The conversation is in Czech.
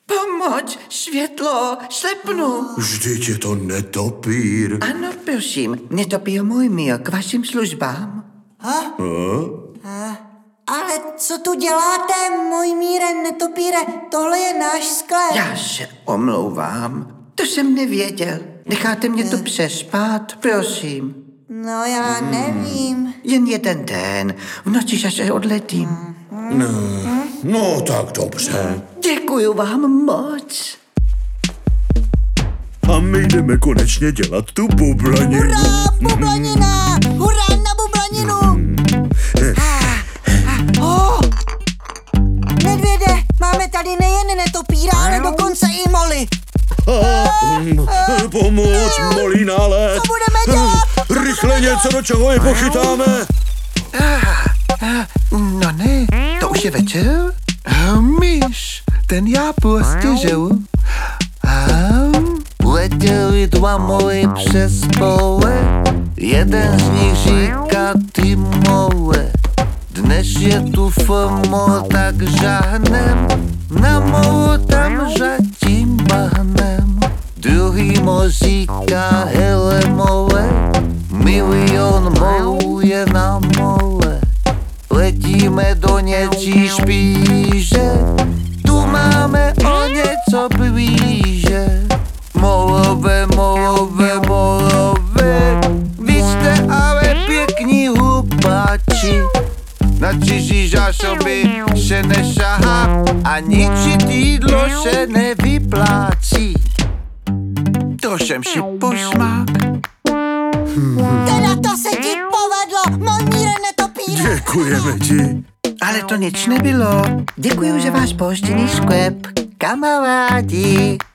Pomoc, světlo, slepnu. Vždyť je to netopír. Ano, prosím, netopír můj míl, k vašim službám. Ale co tu děláte, můj míre netopíre? Tohle je náš sklep. Já se omlouvám, to jsem nevěděl. Necháte mě to přespat, prosím. No já nevím. Jen jeden den, v noci zase odletím. No tak dobře. Děkuju vám moc. A my jdeme konečně dělat tu bublaninu. Hurá, bublanina! Hurá na bublaninu! Medvěde, máme tady nejen netopíra, ale dokonce i moly. Pomoc, molí nález. Co budeme dělat? Rychle něco, do čeho je pochytáme. No ne, to už je večer. Myš, ten já prostě žiju. Letěli dva moly přes pole, jeden z nich říká ty mole. Dnes je tu FOMO, tak žahnem, na molo tam zatím bahnem. Druhý mo říká hele mole, milion molů je na mole. Letíme do něčí špíže, tu máme o něco blíže. Molové, molové, molové, vy jste ale pěkní hlupáči. Na cizí zásoby se nešahá a ničit jídlo se nevyplácí. To jsem si posmák. Teda to se ti povedlo, můj míre netopíre. Děkujeme ti. Ale to nic nebylo. Děkuju za váš pohostinný sklep, kamarádi.